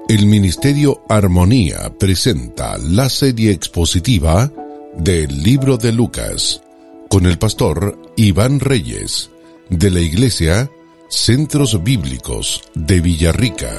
El Ministerio Armonía presenta la serie expositiva del Libro de Lucas con el pastor Iván Reyes de la Iglesia Centros Bíblicos de Villarrica.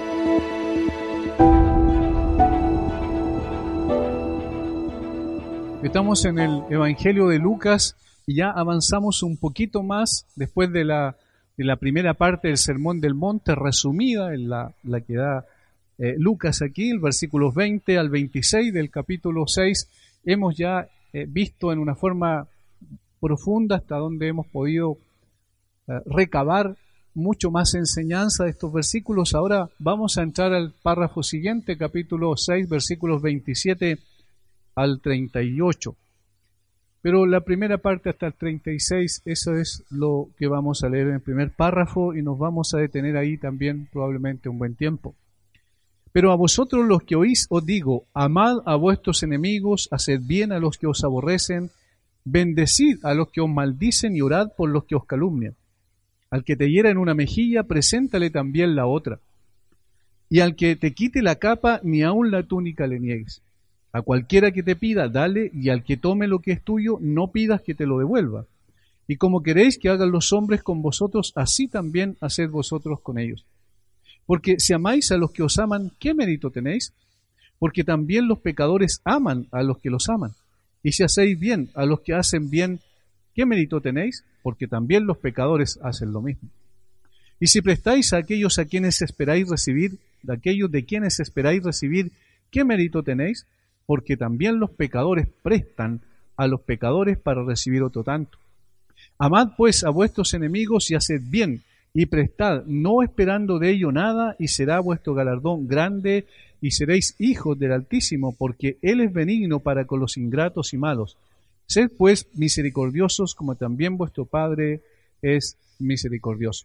Estamos en el Evangelio de Lucas y ya avanzamos un poquito más después de la primera parte del Sermón del Monte, resumida en la que da Lucas aquí, el versículos 20 al 26 del capítulo 6. Hemos ya visto en una forma profunda hasta donde hemos podido recabar mucho más enseñanza de estos versículos. Ahora vamos a entrar al párrafo siguiente, capítulo 6, versículos 27 al 38. Pero la primera parte hasta el 36, eso es lo que vamos a leer en el primer párrafo y nos vamos a detener ahí también probablemente un buen tiempo. Pero a vosotros los que oís os digo, amad a vuestros enemigos, haced bien a los que os aborrecen, bendecid a los que os maldicen y orad por los que os calumnian. Al que te hiera en una mejilla, preséntale también la otra. Y al que te quite la capa, ni aun la túnica le niegues. A cualquiera que te pida, dale, y al que tome lo que es tuyo, no pidas que te lo devuelva. Y como queréis que hagan los hombres con vosotros, así también haced vosotros con ellos. Porque si amáis a los que os aman, ¿qué mérito tenéis? Porque también los pecadores aman a los que los aman. Y si hacéis bien a los que hacen bien, ¿qué mérito tenéis? Porque también los pecadores hacen lo mismo. Y si prestáis a aquellos a quienes esperáis recibir, de aquellos de quienes esperáis recibir, ¿qué mérito tenéis? Porque también los pecadores prestan a los pecadores para recibir otro tanto. Amad pues a vuestros enemigos y haced bien, y prestad, no esperando de ello nada, y será vuestro galardón grande, y seréis hijos del Altísimo, porque Él es benigno para con los ingratos y malos. Sed pues misericordiosos, como también vuestro Padre es misericordioso.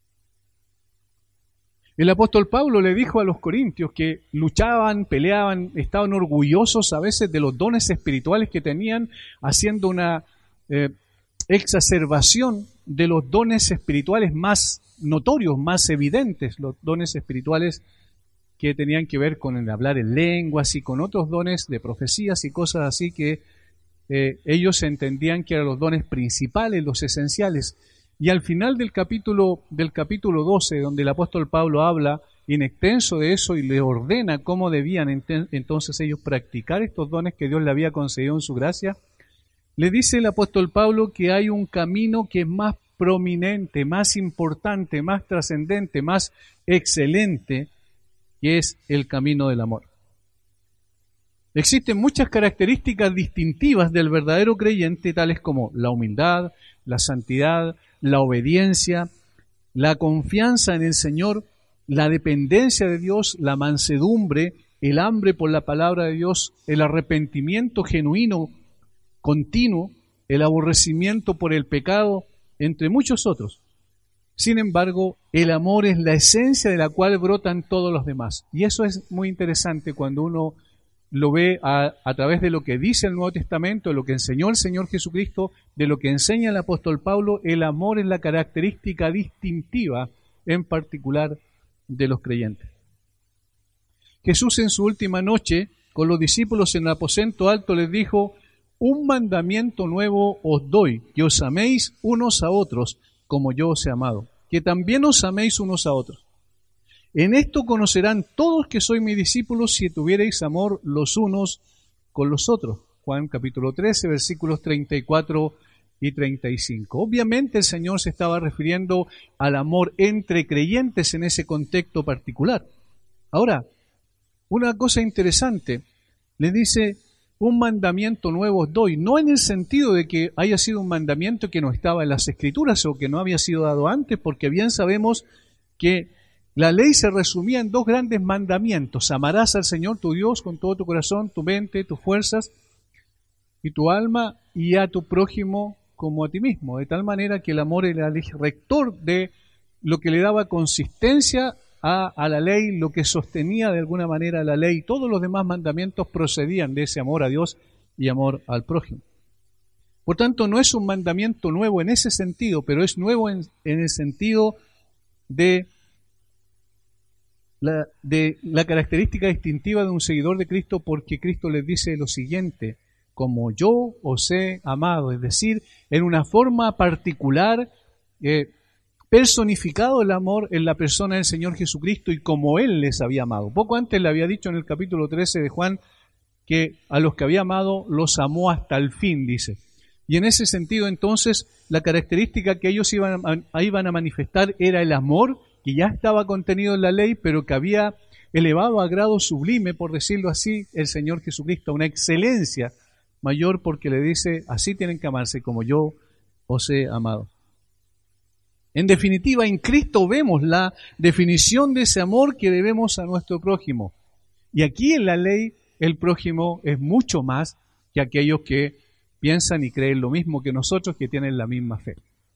El apóstol Pablo le dijo a los corintios que luchaban, peleaban, estaban orgullosos a veces de los dones espirituales que tenían, haciendo una exacerbación de los dones espirituales más notorios, más evidentes, los dones espirituales que tenían que ver con el hablar en lenguas y con otros dones de profecías y cosas así que ellos entendían que eran los dones principales, los esenciales. Y al final del capítulo 12, donde el apóstol Pablo habla in extenso de eso y le ordena cómo debían entonces ellos practicar estos dones que Dios le había concedido en su gracia, le dice el apóstol Pablo que hay un camino que es más prominente, más importante, más trascendente, más excelente, que es el camino del amor. Existen muchas características distintivas del verdadero creyente, tales como la humildad, la santidad, la obediencia, la confianza en el Señor, la dependencia de Dios, la mansedumbre, el hambre por la palabra de Dios, el arrepentimiento genuino, continuo, el aborrecimiento por el pecado, entre muchos otros. Sin embargo, el amor es la esencia de la cual brotan todos los demás. Y eso es muy interesante cuando uno lo ve a través de lo que dice el Nuevo Testamento, de lo que enseñó el Señor Jesucristo, de lo que enseña el apóstol Pablo. El amor es la característica distintiva, en particular, de los creyentes. Jesús en su última noche, con los discípulos en el aposento alto, les dijo: un mandamiento nuevo os doy, que os améis unos a otros, como yo os he amado, que también os améis unos a otros. En esto conocerán todos que sois mis discípulos, si tuviereis amor los unos con los otros. Juan capítulo 13, versículos 34 y 35. Obviamente el Señor se estaba refiriendo al amor entre creyentes en ese contexto particular. Ahora, una cosa interesante, le dice: un mandamiento nuevo os doy, no en el sentido de que haya sido un mandamiento que no estaba en las Escrituras o que no había sido dado antes, porque bien sabemos que la ley se resumía en dos grandes mandamientos: amarás al Señor tu Dios con todo tu corazón, tu mente, tus fuerzas y tu alma, y a tu prójimo como a ti mismo, de tal manera que el amor era el eje rector de lo que le daba consistencia a la ley, lo que sostenía de alguna manera la ley. Todos los demás mandamientos procedían de ese amor a Dios y amor al prójimo. Por tanto, no es un mandamiento nuevo en ese sentido, pero es nuevo en el sentido de la característica distintiva de un seguidor de Cristo, porque Cristo les dice lo siguiente: como yo os he amado, es decir, en una forma particular, personificado el amor en la persona del Señor Jesucristo y como Él les había amado. Poco antes le había dicho en el capítulo 13 de Juan que a los que había amado los amó hasta el fin, dice. Y en ese sentido, entonces, la característica que ellos iban a manifestar era el amor que ya estaba contenido en la ley, pero que había elevado a grado sublime, por decirlo así, el Señor Jesucristo, una excelencia mayor, porque le dice: así tienen que amarse como yo os he amado. En definitiva, en Cristo vemos la definición de ese amor que debemos a nuestro prójimo. Y aquí en la ley, el prójimo es mucho más que aquellos que piensan y creen lo mismo que nosotros, que tienen la misma fe.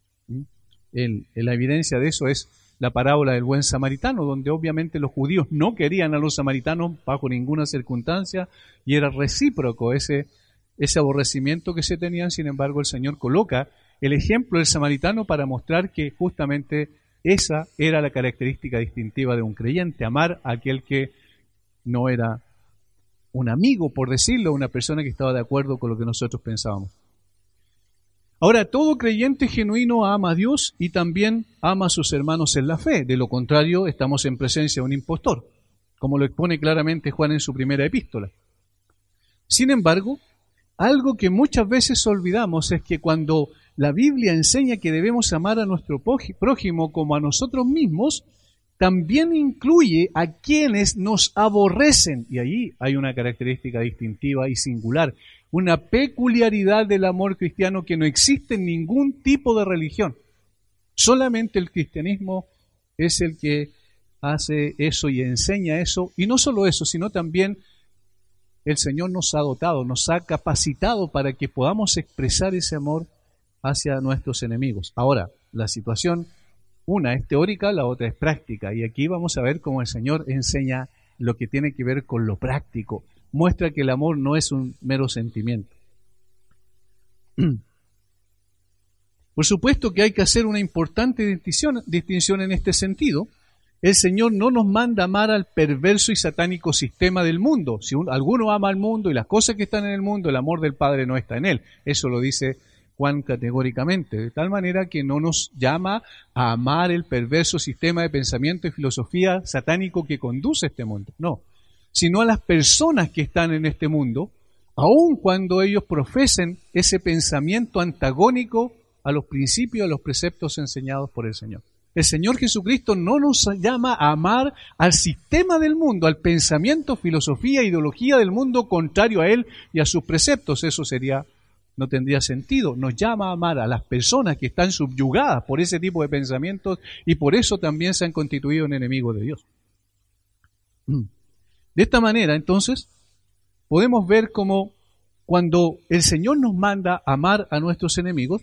La evidencia de eso es la parábola del buen samaritano, donde obviamente los judíos no querían a los samaritanos bajo ninguna circunstancia, y era recíproco ese aborrecimiento que se tenían. Sin embargo, el Señor coloca el ejemplo del samaritano para mostrar que justamente esa era la característica distintiva de un creyente: amar a aquel que no era un amigo, por decirlo, una persona que estaba de acuerdo con lo que nosotros pensábamos. Ahora, todo creyente genuino ama a Dios y también ama a sus hermanos en la fe. De lo contrario, estamos en presencia de un impostor, como lo expone claramente Juan en su primera epístola. Sin embargo, algo que muchas veces olvidamos es que cuando la Biblia enseña que debemos amar a nuestro prójimo como a nosotros mismos, también incluye a quienes nos aborrecen. Y allí hay una característica distintiva y singular, una peculiaridad del amor cristiano que no existe en ningún tipo de religión. Solamente el cristianismo es el que hace eso y enseña eso. Y no solo eso, sino también el Señor nos ha dotado, nos ha capacitado para que podamos expresar ese amor hacia nuestros enemigos. Ahora, la situación, una es teórica, la otra es práctica. Y aquí vamos a ver cómo el Señor enseña lo que tiene que ver con lo práctico. Muestra que el amor no es un mero sentimiento. Por supuesto que hay que hacer una importante distinción en este sentido. El Señor no nos manda amar al perverso y satánico sistema del mundo. Si alguno ama al mundo y las cosas que están en el mundo, el amor del Padre no está en él. Eso lo dice Juan categóricamente, de tal manera que no nos llama a amar el perverso sistema de pensamiento y filosofía satánico que conduce este mundo, no, sino a las personas que están en este mundo, aun cuando ellos profesen ese pensamiento antagónico a los principios, a los preceptos enseñados por el Señor. El Señor Jesucristo no nos llama a amar al sistema del mundo, al pensamiento, filosofía, ideología del mundo contrario a Él y a sus preceptos. Eso no tendría sentido. Nos llama a amar a las personas que están subyugadas por ese tipo de pensamientos y por eso también se han constituido en enemigos de Dios. De esta manera, entonces, podemos ver cómo cuando el Señor nos manda amar a nuestros enemigos,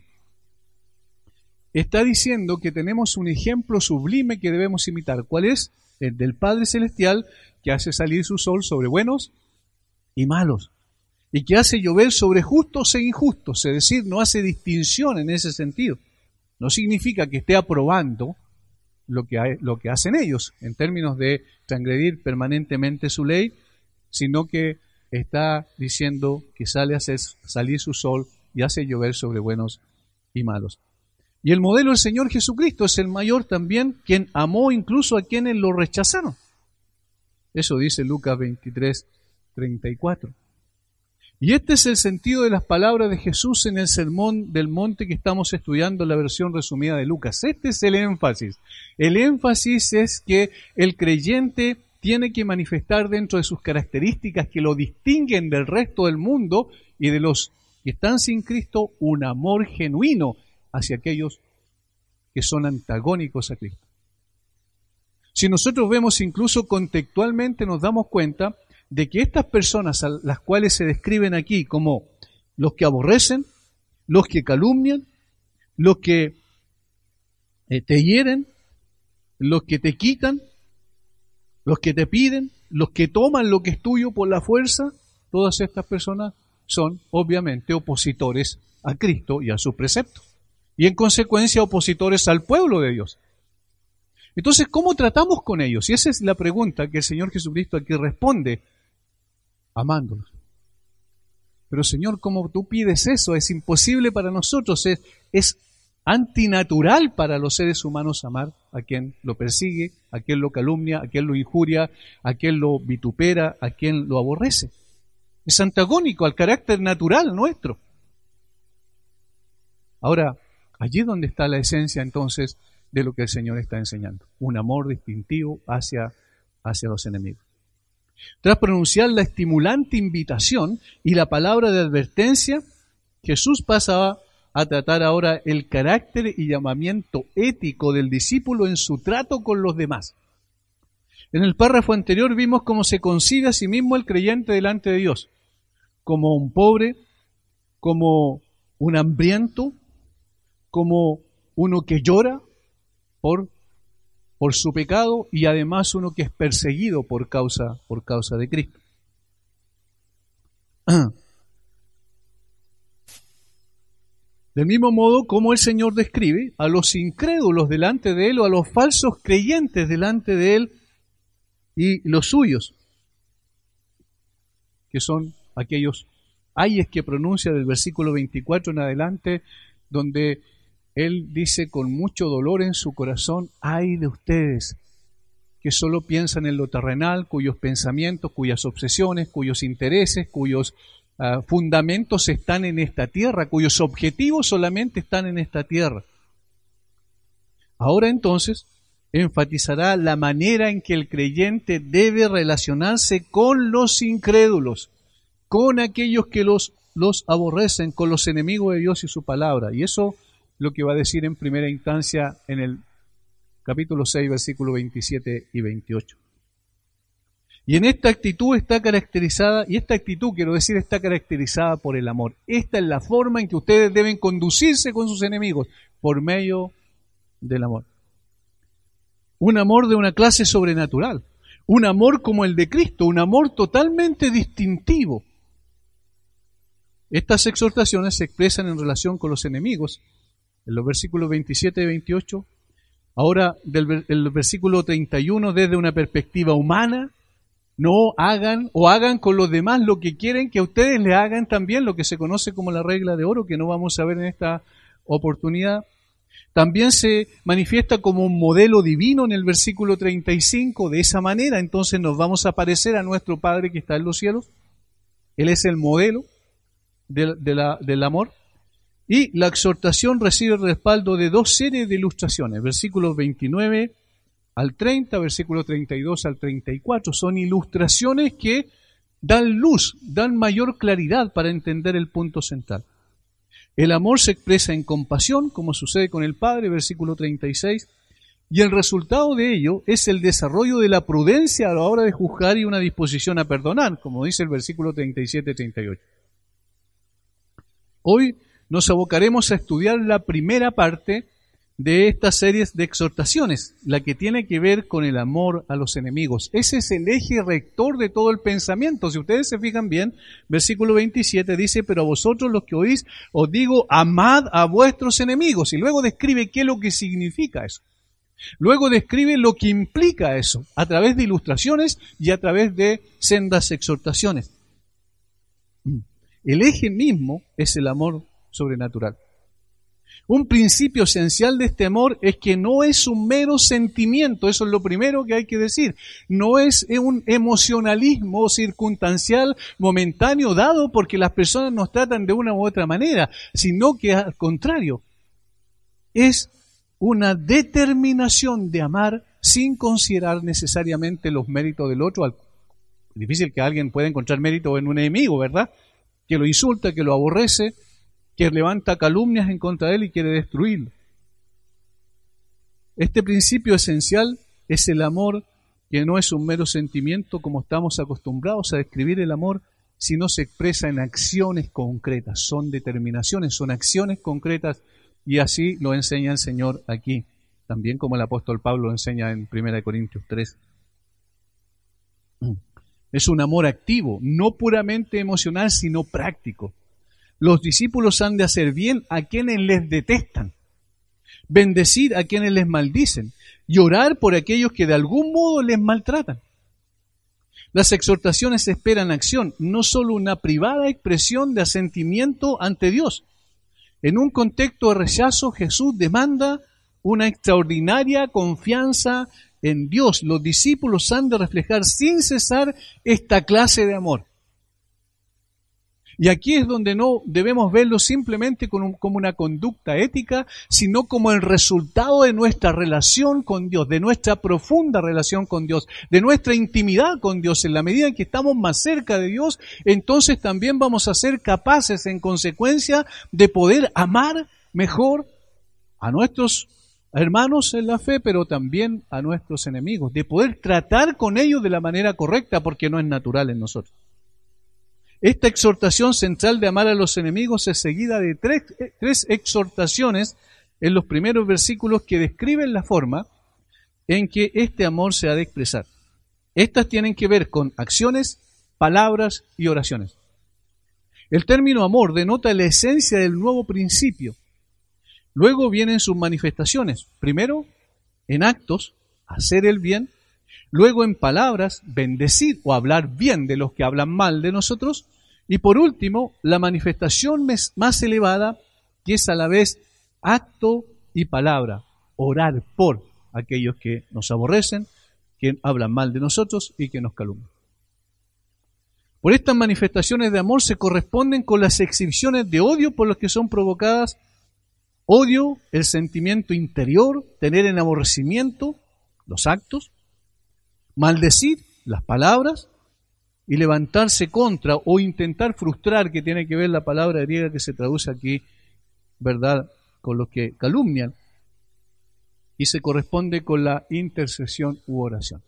está diciendo que tenemos un ejemplo sublime que debemos imitar. ¿Cuál es? El del Padre Celestial, que hace salir su sol sobre buenos y malos, y que hace llover sobre justos e injustos, es decir, no hace distinción en ese sentido. No significa que esté aprobando lo que hacen ellos en términos de transgredir permanentemente su ley, sino que está diciendo que sale a hacer salir su sol y hace llover sobre buenos y malos. Y el modelo del Señor Jesucristo es el mayor también, quien amó incluso a quienes lo rechazaron. Eso dice Lucas 23:34. Y este es el sentido de las palabras de Jesús en el Sermón del Monte que estamos estudiando en la versión resumida de Lucas. Este es el énfasis. El énfasis es que el creyente tiene que manifestar dentro de sus características que lo distinguen del resto del mundo y de los que están sin Cristo, un amor genuino hacia aquellos que son antagónicos a Cristo. Si nosotros vemos incluso contextualmente, nos damos cuenta de que estas personas a las cuales se describen aquí como los que aborrecen, los que calumnian, los que te hieren, los que te quitan, los que te piden, los que toman lo que es tuyo por la fuerza, todas estas personas son obviamente opositores a Cristo y a sus preceptos. Y en consecuencia opositores al pueblo de Dios. Entonces, ¿cómo tratamos con ellos? Y esa es la pregunta que el Señor Jesucristo aquí responde, amándolos. Pero Señor, ¿cómo tú pides eso? Es imposible para nosotros, es antinatural para los seres humanos amar a quien lo persigue, a quien lo calumnia, a quien lo injuria, a quien lo vitupera, a quien lo aborrece. Es antagónico al carácter natural nuestro. Ahora, allí es donde está la esencia entonces de lo que el Señor está enseñando. Un amor distintivo hacia los enemigos. Tras pronunciar la estimulante invitación y la palabra de advertencia, Jesús pasa a tratar ahora el carácter y llamamiento ético del discípulo en su trato con los demás. En el párrafo anterior vimos cómo se concibe a sí mismo el creyente delante de Dios, como un pobre, como un hambriento, como uno que llora por su pecado y además uno que es perseguido por causa de Cristo. Del mismo modo como el Señor describe a los incrédulos delante de Él o a los falsos creyentes delante de Él y los suyos, que son aquellos ayes que pronuncia del versículo 24 en adelante, donde Él dice con mucho dolor en su corazón, ay de ustedes, que solo piensan en lo terrenal, cuyos pensamientos, cuyas obsesiones, cuyos intereses, cuyos fundamentos están en esta tierra, cuyos objetivos solamente están en esta tierra. Ahora entonces enfatizará la manera en que el creyente debe relacionarse con los incrédulos, con aquellos que los aborrecen, con los enemigos de Dios y su palabra. Y eso lo que va a decir en primera instancia en el capítulo 6, versículos 27 y 28. Y en esta actitud está caracterizada, y esta actitud, quiero decir, está caracterizada por el amor. Esta es la forma en que ustedes deben conducirse con sus enemigos, por medio del amor. Un amor de una clase sobrenatural, un amor como el de Cristo, un amor totalmente distintivo. Estas exhortaciones se expresan en relación con los enemigos, en los versículos 27 y 28, ahora el versículo 31 desde una perspectiva humana, no hagan o hagan con los demás lo que quieren que a ustedes le hagan también, lo que se conoce como la regla de oro, que no vamos a ver en esta oportunidad. También se manifiesta como un modelo divino en el versículo 35, de esa manera entonces nos vamos a parecer a nuestro Padre que está en los cielos. Él es el modelo del amor. Y la exhortación recibe el respaldo de dos series de ilustraciones, versículos 29 al 30, versículos 32 al 34. Son ilustraciones que dan luz, dan mayor claridad para entender el punto central. El amor se expresa en compasión, como sucede con el Padre, versículo 36, y el resultado de ello es el desarrollo de la prudencia a la hora de juzgar y una disposición a perdonar, como dice el versículo 37-38. Hoy nos abocaremos a estudiar la primera parte de estas series de exhortaciones, la que tiene que ver con el amor a los enemigos. Ese es el eje rector de todo el pensamiento. Si ustedes se fijan bien, versículo 27 dice, pero a vosotros los que oís, os digo, amad a vuestros enemigos. Y luego describe qué es lo que significa eso. Luego describe lo que implica eso, a través de ilustraciones y a través de sendas exhortaciones. El eje mismo es el amor sobrenatural. Un principio esencial de este amor es que no es un mero sentimiento, eso es lo primero que hay que decir. No es un emocionalismo circunstancial, momentáneo, dado porque las personas nos tratan de una u otra manera, sino que al contrario, es una determinación de amar sin considerar necesariamente los méritos del otro. Es difícil que alguien pueda encontrar mérito en un enemigo, ¿verdad? Que lo insulta, que lo aborrece, que levanta calumnias en contra de él y quiere destruirlo. Este principio esencial es el amor, que no es un mero sentimiento como estamos acostumbrados a describir el amor, sino se expresa en acciones concretas, son determinaciones, son acciones concretas, y así lo enseña el Señor aquí, también como el apóstol Pablo lo enseña en 1 Corintios 3. Es un amor activo, no puramente emocional, sino práctico. Los discípulos han de hacer bien a quienes les detestan. bendecir a quienes les maldicen y orar por aquellos que de algún modo les maltratan. Las exhortaciones esperan acción, no solo una privada expresión de asentimiento ante Dios. En un contexto de rechazo, Jesús demanda una extraordinaria confianza en Dios. Los discípulos han de reflejar sin cesar esta clase de amor. Y aquí es donde no debemos verlo simplemente como una conducta ética, sino como el resultado de nuestra relación con Dios, de nuestra profunda relación con Dios, de nuestra intimidad con Dios. En la medida en que estamos más cerca de Dios, entonces también vamos a ser capaces, en consecuencia, de poder amar mejor a nuestros hermanos en la fe, pero también a nuestros enemigos, de poder tratar con ellos de la manera correcta, porque no es natural en nosotros. Esta exhortación central de amar a los enemigos es seguida de tres exhortaciones en los primeros versículos que describen la forma en que este amor se ha de expresar. Estas tienen que ver con acciones, palabras y oraciones. El término amor denota la esencia del nuevo principio. Luego vienen sus manifestaciones. Primero, en actos, hacer el bien. Luego, en palabras, bendecir o hablar bien de los que hablan mal de nosotros. Y por último, la manifestación más elevada, que es a la vez acto y palabra. Orar por aquellos que nos aborrecen, que hablan mal de nosotros y que nos calumnian. Por estas manifestaciones de amor se corresponden con las exhibiciones de odio por los que son provocadas. Odio, el sentimiento interior, tener en aborrecimiento, los actos. Maldecir, las palabras. Y levantarse contra o intentar frustrar, que tiene que ver la palabra griega que se traduce aquí, ¿verdad?, con los que calumnian. Y se corresponde con la intercesión u oración.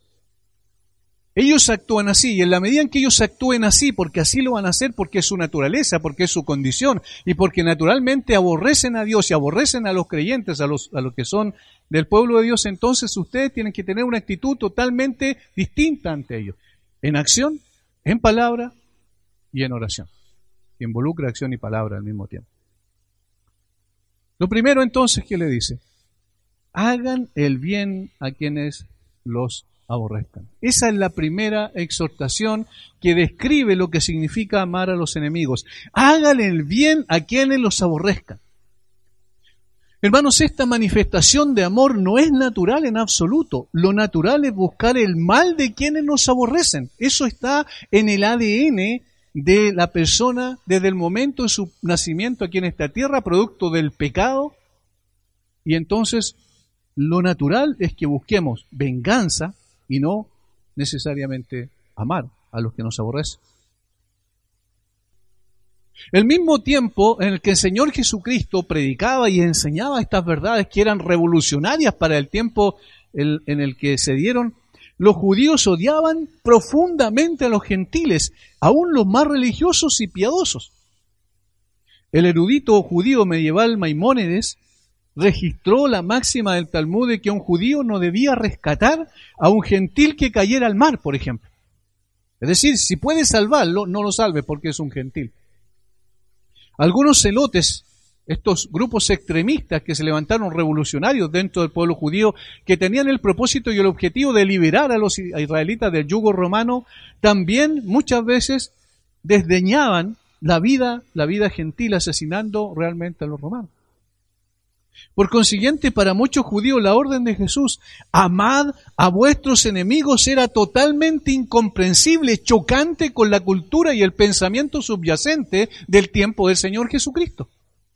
Ellos actúan así, y en la medida en que ellos actúen así, porque así lo van a hacer, porque es su naturaleza, porque es su condición, y porque naturalmente aborrecen a Dios y aborrecen a los creyentes, a los que son del pueblo de Dios, entonces ustedes tienen que tener una actitud totalmente distinta ante ellos. En acción, en palabra y en oración, que involucra acción y palabra al mismo tiempo. Lo primero entonces, ¿qué le dice? Hagan el bien a quienes los aborrezcan. Esa es la primera exhortación que describe lo que significa amar a los enemigos. Hagan el bien a quienes los aborrezcan. Hermanos, esta manifestación de amor no es natural en absoluto. Lo natural es buscar el mal de quienes nos aborrecen. Eso está en el ADN de la persona desde el momento de su nacimiento aquí en esta tierra, producto del pecado. Y entonces lo natural es que busquemos venganza y no necesariamente amar a los que nos aborrecen. El mismo tiempo en el que el Señor Jesucristo predicaba y enseñaba estas verdades que eran revolucionarias para el tiempo en el que se dieron, los judíos odiaban profundamente a los gentiles, aún los más religiosos y piadosos. El erudito judío medieval Maimónides registró la máxima del Talmud de que un judío no debía rescatar a un gentil que cayera al mar, por ejemplo. Es decir, si puede salvarlo, no lo salve porque es un gentil. Algunos celotes, estos grupos extremistas que se levantaron revolucionarios dentro del pueblo judío, que tenían el propósito y el objetivo de liberar a los israelitas del yugo romano, también muchas veces desdeñaban la vida gentil, asesinando realmente a los romanos. Por consiguiente, para muchos judíos la orden de Jesús, amad a vuestros enemigos, era totalmente incomprensible, chocante con la cultura y el pensamiento subyacente del tiempo del Señor Jesucristo.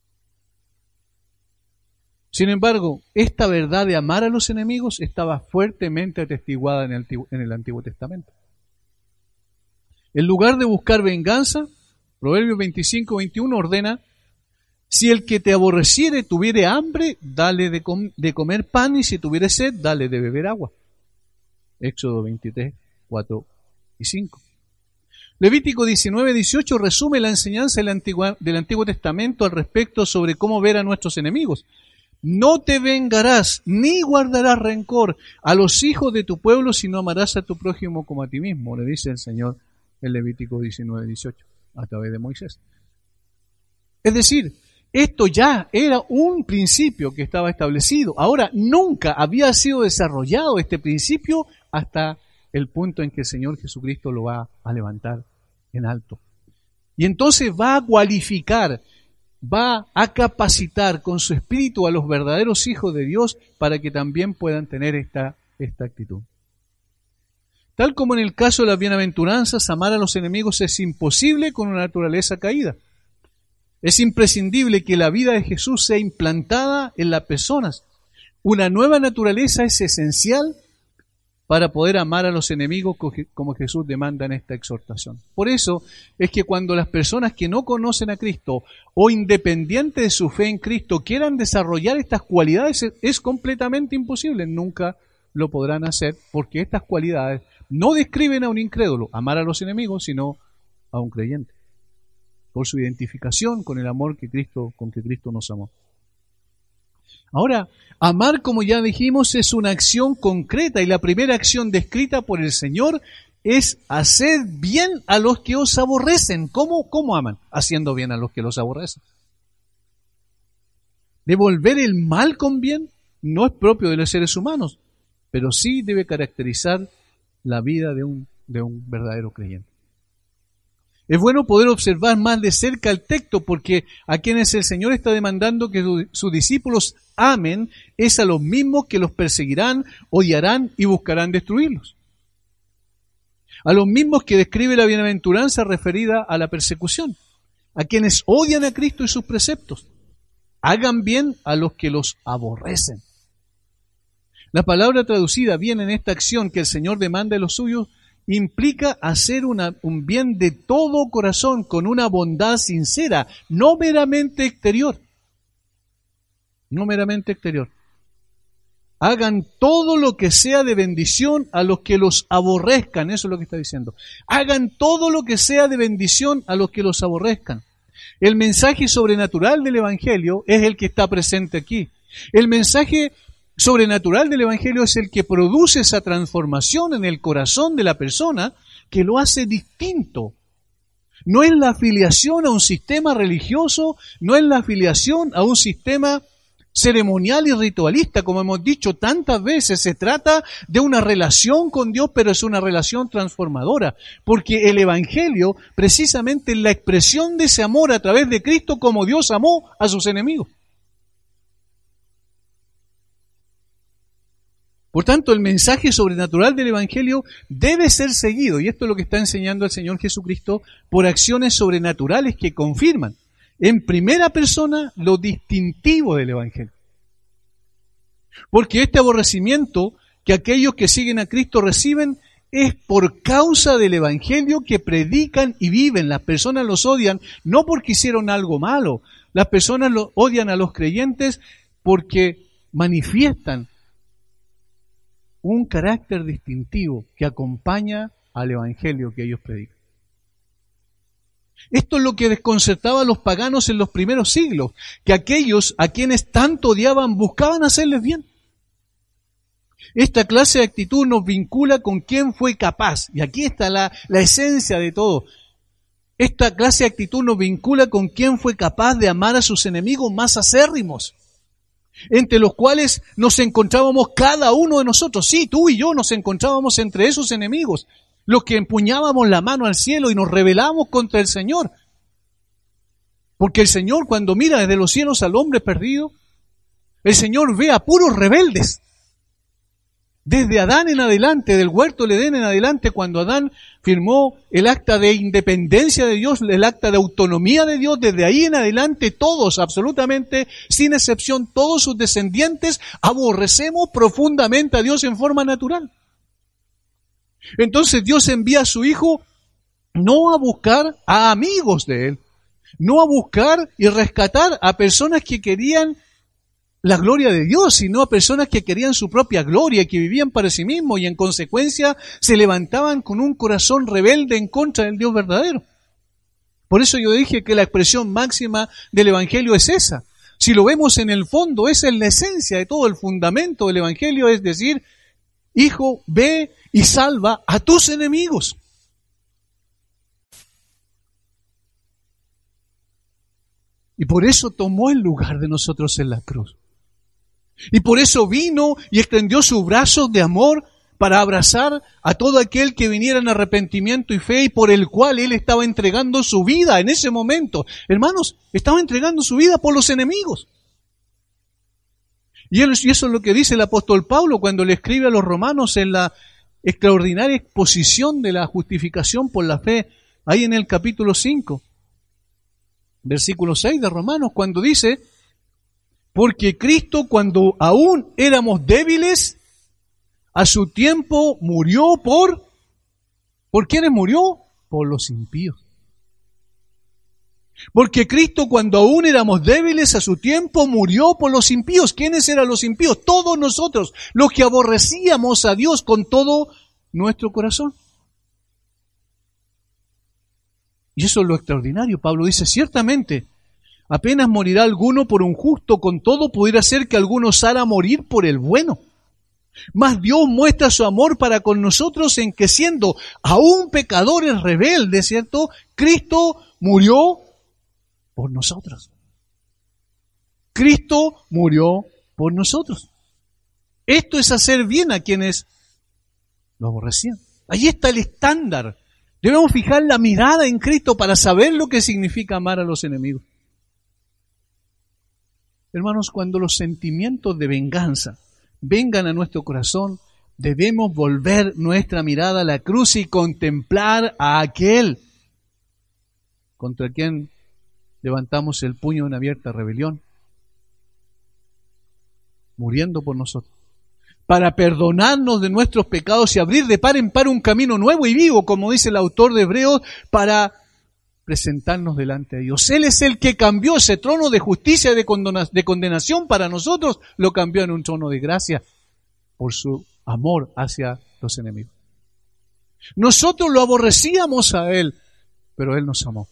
Sin embargo, esta verdad de amar a los enemigos estaba fuertemente atestiguada en el Antiguo Testamento. En lugar de buscar venganza, Proverbios 25:21 ordena: si el que te aborreciere tuviere hambre, dale de comer pan, y si tuviere sed, dale de beber agua. Éxodo 23:4 y 5. Levítico 19:18 resume la enseñanza del Antiguo Testamento al respecto sobre cómo ver a nuestros enemigos. No te vengarás ni guardarás rencor a los hijos de tu pueblo, sino amarás a tu prójimo como a ti mismo, le dice el Señor en Levítico 19:18 a través de Moisés. Es decir, Esto ya era un principio que estaba establecido. Ahora, nunca había sido desarrollado este principio hasta el punto en que el Señor Jesucristo lo va a levantar en alto. Y entonces va a cualificar, va a capacitar con su espíritu a los verdaderos hijos de Dios para que también puedan tener esta actitud. Tal como en el caso de las bienaventuranzas, amar a los enemigos es imposible con una naturaleza caída. Es imprescindible que la vida de Jesús sea implantada en las personas. Una nueva naturaleza es esencial para poder amar a los enemigos como Jesús demanda en esta exhortación. Por eso es que cuando las personas que no conocen a Cristo o independiente de su fe en Cristo quieran desarrollar estas cualidades, es completamente imposible. Nunca lo podrán hacer porque estas cualidades no describen a un incrédulo, amar a los enemigos, sino a un creyente, por su identificación con el amor con que Cristo nos amó. Ahora, amar, como ya dijimos, es una acción concreta y la primera acción descrita por el Señor es hacer bien a los que os aborrecen. ¿Cómo aman? Haciendo bien a los que los aborrecen. Devolver el mal con bien no es propio de los seres humanos, pero sí debe caracterizar la vida de un verdadero creyente. Es bueno poder observar más de cerca el texto porque a quienes el Señor está demandando que sus discípulos amen es a los mismos que los perseguirán, odiarán y buscarán destruirlos. A los mismos que describe la bienaventuranza referida a la persecución. A quienes odian a Cristo y sus preceptos. Hagan bien a los que los aborrecen. La palabra traducida bien en esta acción que el Señor demanda de los suyos implica hacer un bien de todo corazón, con una bondad sincera, no meramente exterior. No meramente exterior. Hagan todo lo que sea de bendición a los que los aborrezcan, eso es lo que está diciendo. Hagan todo lo que sea de bendición a los que los aborrezcan. El mensaje sobrenatural del Evangelio es el que está presente aquí. El mensaje sobrenatural del Evangelio es el que produce esa transformación en el corazón de la persona que lo hace distinto. No es la afiliación a un sistema religioso, no es la afiliación a un sistema ceremonial y ritualista, como hemos dicho tantas veces. Se trata de una relación con Dios, pero es una relación transformadora, porque el Evangelio precisamente es la expresión de ese amor a través de Cristo, como Dios amó a sus enemigos. Por tanto, el mensaje sobrenatural del Evangelio debe ser seguido, y esto es lo que está enseñando el Señor Jesucristo, por acciones sobrenaturales que confirman en primera persona lo distintivo del Evangelio. Porque este aborrecimiento que aquellos que siguen a Cristo reciben es por causa del Evangelio que predican y viven. Las personas los odian no porque hicieron algo malo, las personas odian a los creyentes porque manifiestan un carácter distintivo que acompaña al Evangelio que ellos predican. Esto es lo que desconcertaba a los paganos en los primeros siglos, que aquellos a quienes tanto odiaban buscaban hacerles bien. Esta clase de actitud nos vincula con quién fue capaz, y aquí está la esencia de todo. Esta clase de actitud nos vincula con quién fue capaz de amar a sus enemigos más acérrimos, entre los cuales nos encontrábamos cada uno de nosotros. Sí, tú y yo nos encontrábamos entre esos enemigos, los que empuñábamos la mano al cielo y nos rebelamos contra el Señor. Porque el Señor, cuando mira desde los cielos al hombre perdido, el Señor ve a puros rebeldes. Desde Adán en adelante, del huerto del Edén en adelante, cuando Adán firmó el acta de independencia de Dios, el acta de autonomía de Dios, desde ahí en adelante todos, absolutamente, sin excepción, todos sus descendientes, aborrecemos profundamente a Dios en forma natural. Entonces Dios envía a su Hijo no a buscar a amigos de Él, no a buscar y rescatar a personas que querían la gloria de Dios, sino a personas que querían su propia gloria y que vivían para sí mismos y en consecuencia se levantaban con un corazón rebelde en contra del Dios verdadero. Por eso yo dije que la expresión máxima del Evangelio es esa. Si lo vemos en el fondo, esa es la esencia de todo el fundamento del Evangelio, es decir, Hijo, ve y salva a tus enemigos. Y por eso tomó el lugar de nosotros en la cruz. Y por eso vino y extendió sus brazos de amor para abrazar a todo aquel que viniera en arrepentimiento y fe y por el cual Él estaba entregando su vida en ese momento. Hermanos, estaba entregando su vida por los enemigos. Y eso es lo que dice el apóstol Pablo cuando le escribe a los romanos en la extraordinaria exposición de la justificación por la fe, ahí en el capítulo 5, versículo 6 de Romanos, cuando dice: porque Cristo, cuando aún éramos débiles, a su tiempo murió ¿por quiénes murió? Por los impíos. Porque Cristo, cuando aún éramos débiles, a su tiempo murió por los impíos. ¿Quiénes eran los impíos? Todos nosotros, los que aborrecíamos a Dios con todo nuestro corazón. Y eso es lo extraordinario. Pablo dice: ciertamente, apenas morirá alguno por un justo, con todo pudiera ser que alguno osara morir por el bueno. Mas Dios muestra su amor para con nosotros en que, siendo aún pecadores rebeldes, ¿cierto?, Cristo murió por nosotros. Cristo murió por nosotros. Esto es hacer bien a quienes lo aborrecían. Allí está el estándar. Debemos fijar la mirada en Cristo para saber lo que significa amar a los enemigos. Hermanos, cuando los sentimientos de venganza vengan a nuestro corazón, debemos volver nuestra mirada a la cruz y contemplar a aquel contra quien levantamos el puño en abierta rebelión, muriendo por nosotros, para perdonarnos de nuestros pecados y abrir de par en par un camino nuevo y vivo, como dice el autor de Hebreos, para presentarnos delante de Dios. Él es el que cambió ese trono de justicia y de condenación para nosotros, lo cambió en un trono de gracia por su amor hacia los enemigos. Nosotros lo aborrecíamos a Él, pero Él nos amó.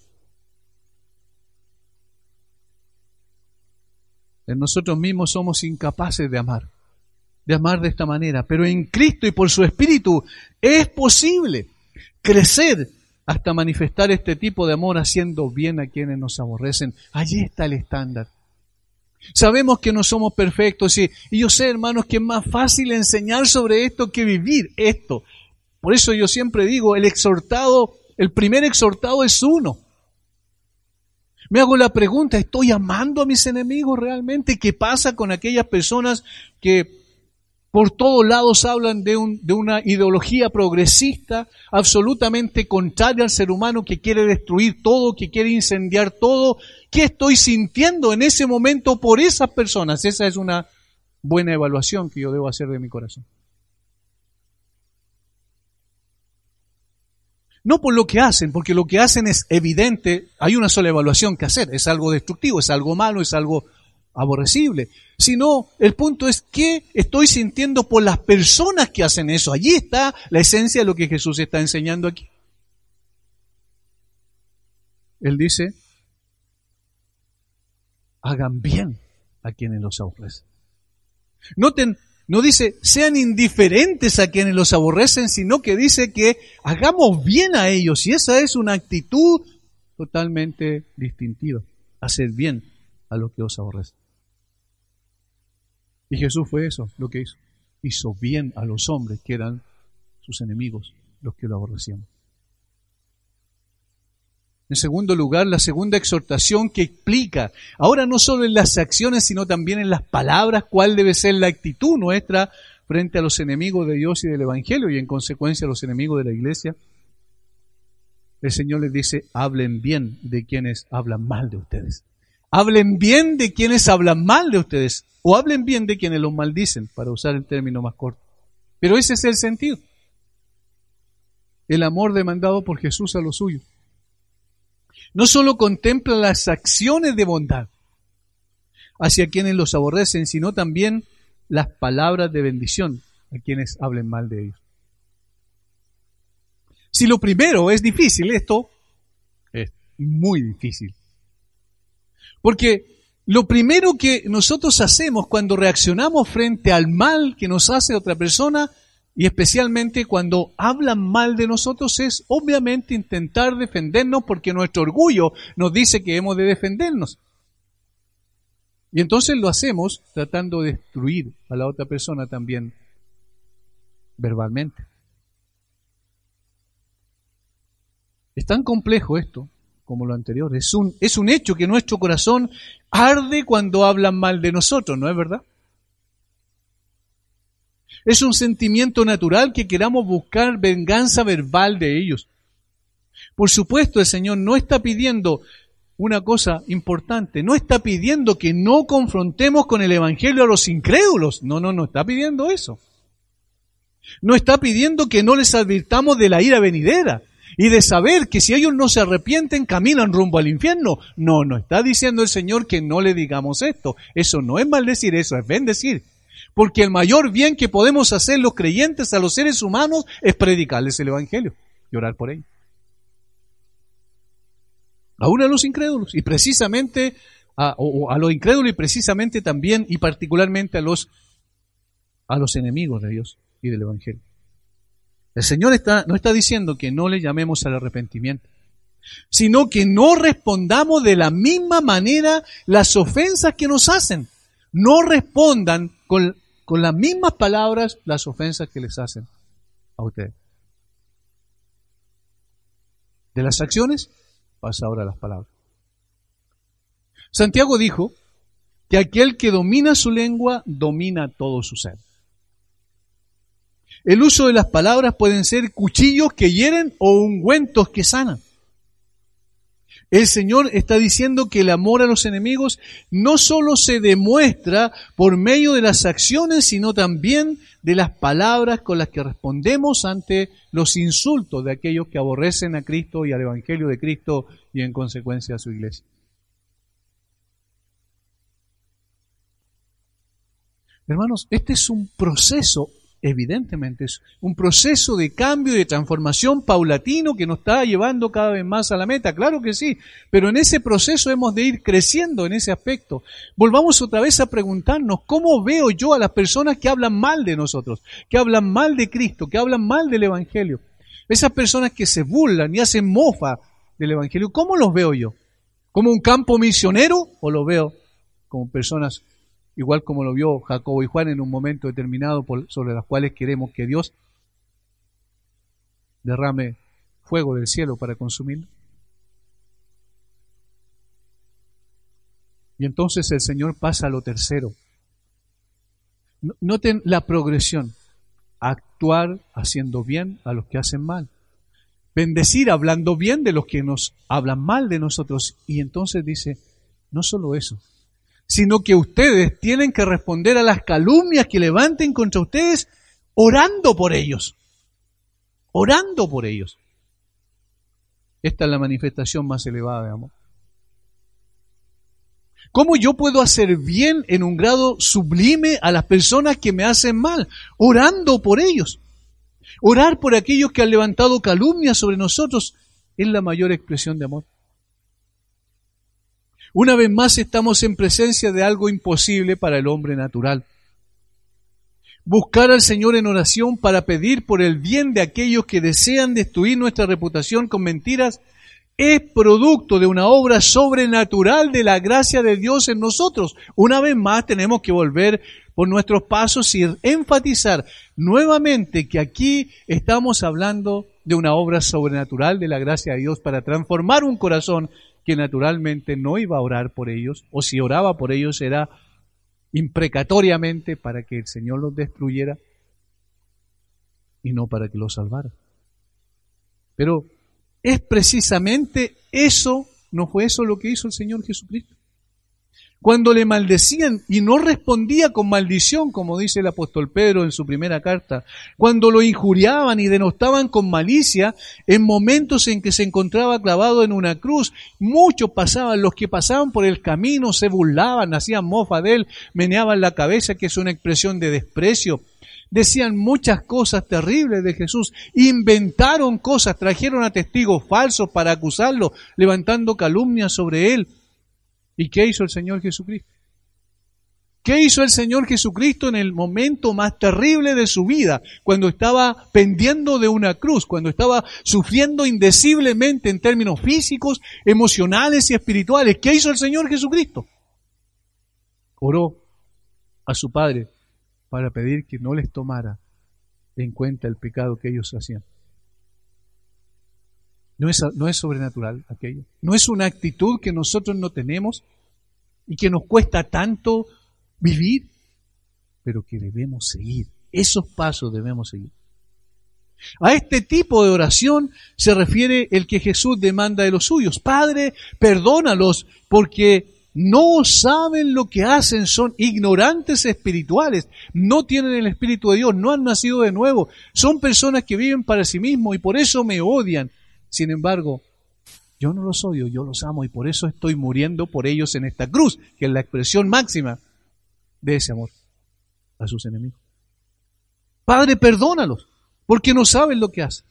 En nosotros mismos somos incapaces de amar de esta manera, pero en Cristo y por su Espíritu es posible crecer hasta manifestar este tipo de amor haciendo bien a quienes nos aborrecen. Allí está el estándar. Sabemos que no somos perfectos y yo sé, hermanos, que es más fácil enseñar sobre esto que vivir esto. Por eso yo siempre digo, el primer exhortado es uno. Me hago la pregunta, ¿estoy amando a mis enemigos realmente? ¿Qué pasa con aquellas personas que por todos lados hablan de una ideología progresista, absolutamente contraria al ser humano, que quiere destruir todo, que quiere incendiar todo? ¿Qué estoy sintiendo en ese momento por esas personas? Esa es una buena evaluación que yo debo hacer de mi corazón. No por lo que hacen, porque lo que hacen es evidente, hay una sola evaluación que hacer, es algo destructivo, es algo malo, es algo aborrecible, sino el punto es qué estoy sintiendo por las personas que hacen eso. Allí está la esencia de lo que Jesús está enseñando aquí. Él dice: hagan bien a quienes los aborrecen. Noten, no dice sean indiferentes a quienes los aborrecen, sino que dice que hagamos bien a ellos, y esa es una actitud totalmente distintiva, hacer bien a los que os aborrecen. Y Jesús fue eso lo que hizo. Hizo bien a los hombres que eran sus enemigos, los que lo aborrecían. En segundo lugar, la segunda exhortación que explica, ahora no solo en las acciones, sino también en las palabras, cuál debe ser la actitud nuestra frente a los enemigos de Dios y del Evangelio, y en consecuencia a los enemigos de la iglesia. El Señor les dice: hablen bien de quienes hablan mal de ustedes. Hablen bien de quienes hablan mal de ustedes, o hablen bien de quienes los maldicen, para usar el término más corto. Pero ese es el sentido. El amor demandado por Jesús a los suyos no solo contempla las acciones de bondad hacia quienes los aborrecen, sino también las palabras de bendición a quienes hablen mal de ellos. Si lo primero es difícil, esto es muy difícil. Porque lo primero que nosotros hacemos cuando reaccionamos frente al mal que nos hace otra persona, y especialmente cuando hablan mal de nosotros, es obviamente intentar defendernos, porque nuestro orgullo nos dice que hemos de defendernos. Y entonces lo hacemos tratando de destruir a la otra persona también verbalmente. Es tan complejo esto como lo anterior. Es un hecho que nuestro corazón arde cuando hablan mal de nosotros, ¿no es verdad? Es un sentimiento natural que queramos buscar venganza verbal de ellos. Por supuesto, el Señor no está pidiendo una cosa importante, no está pidiendo que no confrontemos con el Evangelio a los incrédulos. No está pidiendo eso. No está pidiendo que no les advirtamos de la ira venidera y de saber que si ellos no se arrepienten, caminan rumbo al infierno. No está diciendo el Señor que no le digamos esto. Eso no es maldecir, eso es bendecir. Porque el mayor bien que podemos hacer los creyentes a los seres humanos es predicarles el Evangelio y orar por ellos. Aún a los incrédulos, y precisamente a los incrédulos, y precisamente también y particularmente a los enemigos de Dios y del Evangelio. El Señor no está diciendo que no le llamemos al arrepentimiento, sino que no respondamos de la misma manera las ofensas que nos hacen. No respondan con las mismas palabras las ofensas que les hacen a ustedes. De las acciones pasa ahora a las palabras. Santiago dijo que aquel que domina su lengua domina todo su ser. El uso de las palabras pueden ser cuchillos que hieren o ungüentos que sanan. El Señor está diciendo que el amor a los enemigos no solo se demuestra por medio de las acciones, sino también de las palabras con las que respondemos ante los insultos de aquellos que aborrecen a Cristo y al Evangelio de Cristo y en consecuencia a su iglesia. Hermanos, este es un proceso. Evidentemente es un proceso de cambio y de transformación paulatino que nos está llevando cada vez más a la meta, claro que sí, pero en ese proceso hemos de ir creciendo en ese aspecto. Volvamos otra vez a preguntarnos, ¿cómo veo yo a las personas que hablan mal de nosotros, que hablan mal de Cristo, que hablan mal del Evangelio? Esas personas que se burlan y hacen mofa del Evangelio, ¿cómo los veo yo? ¿Como un campo misionero o los veo como personas igual como lo vio Jacobo y Juan en un momento determinado sobre las cuales queremos que Dios derrame fuego del cielo para consumirlo? Y entonces el Señor pasa a lo tercero. Noten la progresión. Actuar haciendo bien a los que hacen mal. Bendecir hablando bien de los que nos hablan mal de nosotros. Y entonces dice, no solo eso, sino que ustedes tienen que responder a las calumnias que levanten contra ustedes orando por ellos. Orando por ellos. Esta es la manifestación más elevada de amor. ¿Cómo yo puedo hacer bien en un grado sublime a las personas que me hacen mal? Orando por ellos. Orar por aquellos que han levantado calumnias sobre nosotros es la mayor expresión de amor. Una vez más estamos en presencia de algo imposible para el hombre natural. Buscar al Señor en oración para pedir por el bien de aquellos que desean destruir nuestra reputación con mentiras es producto de una obra sobrenatural de la gracia de Dios en nosotros. Una vez más tenemos que volver por nuestros pasos y enfatizar nuevamente que aquí estamos hablando de una obra sobrenatural de la gracia de Dios para transformar un corazón que naturalmente no iba a orar por ellos, o si oraba por ellos era imprecatoriamente para que el Señor los destruyera y no para que los salvara. Pero es precisamente eso, no fue eso lo que hizo el Señor Jesucristo. Cuando le maldecían y no respondía con maldición, como dice el apóstol Pedro en su primera carta, cuando lo injuriaban y denostaban con malicia, en momentos en que se encontraba clavado en una cruz, muchos pasaban, los que pasaban por el camino se burlaban, hacían mofa de él, meneaban la cabeza, que es una expresión de desprecio. Decían muchas cosas terribles de Jesús, inventaron cosas, trajeron a testigos falsos para acusarlo, levantando calumnias sobre él. ¿Y qué hizo el Señor Jesucristo? ¿Qué hizo el Señor Jesucristo en el momento más terrible de su vida? Cuando estaba pendiendo de una cruz, cuando estaba sufriendo indeciblemente en términos físicos, emocionales y espirituales. ¿Qué hizo el Señor Jesucristo? Oró a su padre para pedir que no les tomara en cuenta el pecado que ellos hacían. No es sobrenatural aquello. No es una actitud que nosotros no tenemos y que nos cuesta tanto vivir, pero que debemos seguir. Esos pasos debemos seguir. A este tipo de oración se refiere el que Jesús demanda de los suyos. Padre, perdónalos porque no saben lo que hacen, son ignorantes espirituales, no tienen el Espíritu de Dios, no han nacido de nuevo, son personas que viven para sí mismos y por eso me odian. Sin embargo, yo no los odio, yo los amo y por eso estoy muriendo por ellos en esta cruz, que es la expresión máxima de ese amor a sus enemigos. Padre, perdónalos, porque no saben lo que hacen.